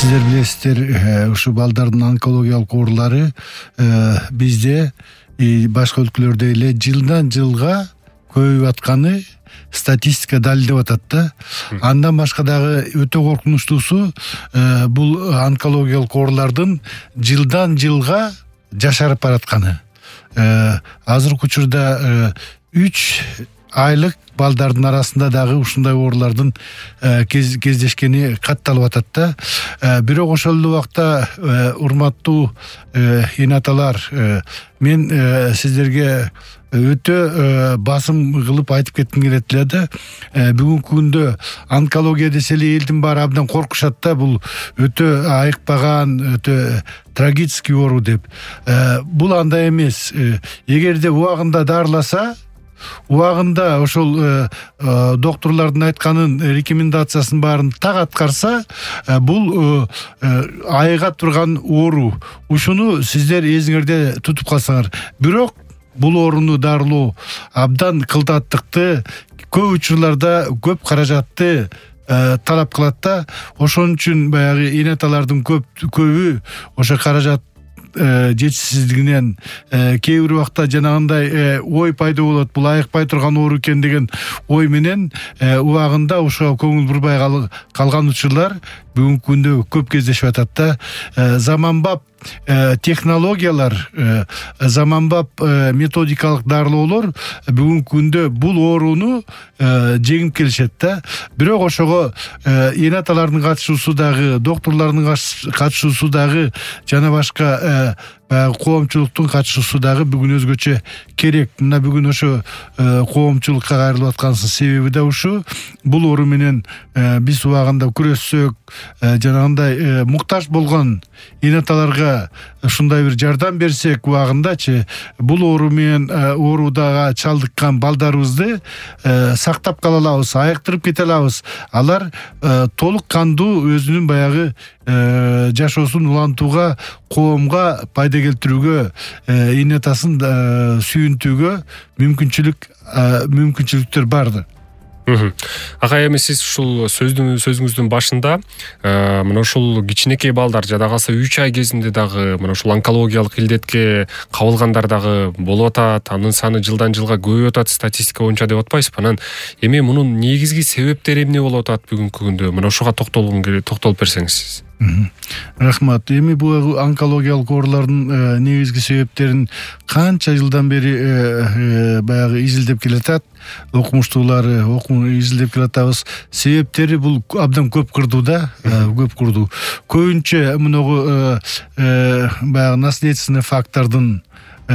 Сиздер билесиздер, ушу балдардын онкологиялык оорулары бизде башка өлкөлөрдө эле жылдан жылга көбөйүп атканы статистика далилдеп атат да. Андан башка дагы өтө коркунучтуусу бул онкологиялык оорулардын жылдан жылга жашарып баратканы. Азыркы учурда 3 айлык балдардын арасында дагы ушундай оорулардын кездешкени катталып атат да. Бирок ошол эле убакта урматтуу энаталар, мен сиздерге өтө басым кылып айтып кетким келет эле да. Бүгүнкү күндө онкология десе эле элдин баары абдан коркушат да. Бул өтө айыкпаган, өтө трагический оору деп. Бул андай эмес. Эгерде убагында дарыласа, убагында ошол докторлордун айтканын рекомендациясын баарын так аткарса, бул айыга турган оору. Ушуну сиздер эсиңерде тутуп калсаңар. Бирок бул ооруну дарылоо абдан кылдаттыкты, көп учурларда көп каражатты талап кылат да. Ошон үчүн баягы энаталардын көбү ошо каражат жетишсиздигинен кээ бир убакта жанагындай ой пайда болот, бул айыкпай турган оору экен деген ой менен убагында ошо көңүл бурбай калган учурлар бүгүнкү күндө көп кездешип атат да. Заманбап технологиялар, заманбап методикалык дарылоолор бүгүнкү күндө бул ооруну жеңип келишет да. Бирок ошого энаталардын катышуусу дагы, докторлордун катышуусу дагы, жана башка коомчулуктун катышуусу дагы бүгүн өзгөчө керек. Мына бүгүн ошо коомчулукка кайрылып аткансыз себеби да ушу. Бул оору менен биз убагында күрөшсөк, жанагындай муктаж болгон энаталарга ушундай бир жардам берсек убагындачы, бул оору менен оорудага чалдыккан балдарыбызды сактап кала алабыз, айыктырып кете алабыз. Алар толук кандуу өзүнүн баягы жашоосун улантууга, коомго пайда келтирүүгө, энатасын сүйүнтүүгө мүмкүнчүлүктөр барды. Ага, эми сиз ушул сөзүңүздүн башында мына ушул кичинекей балдар жада калса 3 ай кезинде дагы мына ушул онкологиялык илдетке кабылгандар дагы болуп атат, анын саны жылдан жылга көбөйүп атат статистика боюнча деп атпайсызбы? Анан эми мунун негизги себептери эмне болуп атат бүгүнкү күндө? Мына ушуга токтолуп берсеңиз сиз. Рахмат. Эми бул онкологиялык оорулардын негизги себептерин канча жылдан бери баягы изилдеп келатат. Окумуштуулары изилдеп келатабыз. Себептери бул абдан көп кырдуу да, көп кырдуу. Көбүнчө мунугу баягы наследственный фактордун,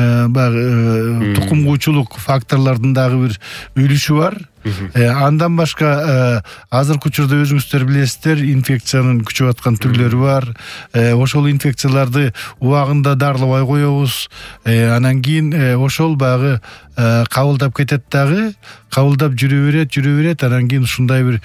баягы тукум куучулук факторлордун дагы бир үлүшү бар. Андан башка азыркы учурда өзүңүздөр билесиздер, инфекциянын күчөп аткан түрлөрү бар. Ошол инфекцияларды убагында дарылабай коебуз. Анан кийин ошол баягы кабылдап кетет дагы, кабылдап жүрө берет, анан кийин ушундай бир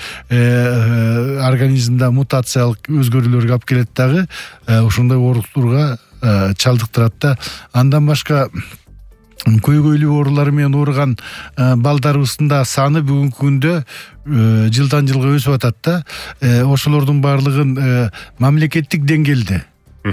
организмде мутациялык өзгөрүүлөргө алып келет дагы, ушундай ооруларга чалдыктырат да. Андан башка көйгөйлүү оорулар менен ооруган балдарыбыздын да саны бүгүнкү күндө жылдан жылга өсүп атат да. Ошолордун баардыгын мамлекеттик деңгээлде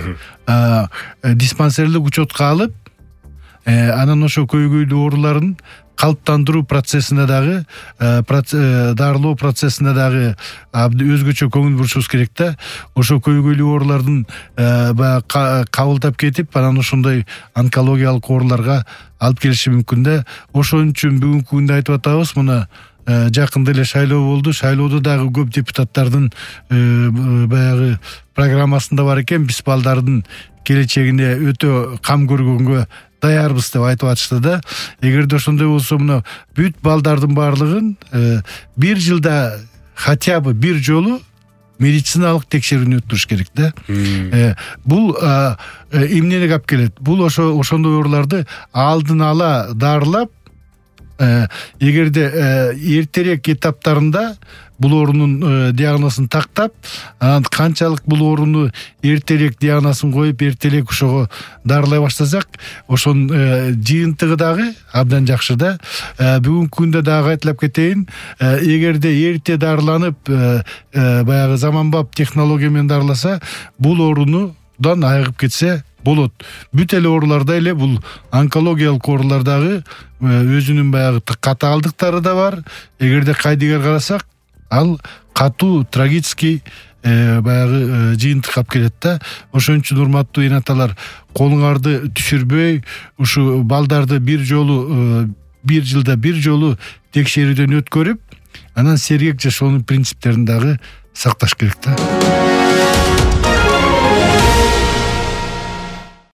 диспансерлик учетко алып, анан ошо көйгөйлүү ооруларын калыптандыруу процессине дагы, дарылоо процессине дагы өзгөчө көңүл бурушубуз керек да. Ошо көйгөйлүү оорулардын кабылдап кетип, анан ошондой онкологиялык ооруларга алып келиши мүмкүн да. Ошон үчүн бүгүнкү күндө айтып атабыз, мына жакында эле шайлоо болду. Шайлоодо дагы көп депутаттардын баягы программасында бар экен, биз балдардын келечегине өтө кам көргөнгө даярбыз деп айтып атышты да. Эгерде ошондой болсо, мына бүт балдардын баардыгын бир жылда хотя бы бир жолу медициналык текшерүүнү өткөрүш керек да. Бул эмнени алып келет? Бул ошондой ооруларды алдын ала дарылап, эгерде эртерээк этаптарында бул оорунун диагнозун тактап, анан канчалык бул ооруну эртерээк диагнозун коюп, эртерээк ошого дарылай баштасак, ошонун жыйынтыгы дагы абдан жакшы да. Бүгүнкү күндө дагы кайталап кетейин, эгерде эрте дарыланып, баягы заманбап технология менен дарыласа, бул оорудан айыгып кетсе болот. Бүт эле ооруларда эле бул онкологиялык оорулардагы өзүнүн баягы катаалдыктары да бар. Эгерде кайдыгер карасак, ал катуу трагический баягы жыйынтык алып келет да. Ошон үчүн урматтуу энаталар, колуңарды түшүрбөй, ушу балдарды бир жылда бир жолу текшерүүдөн өткөрүп, анан сергек жашоонун принциптерин дагы сакташ керек да.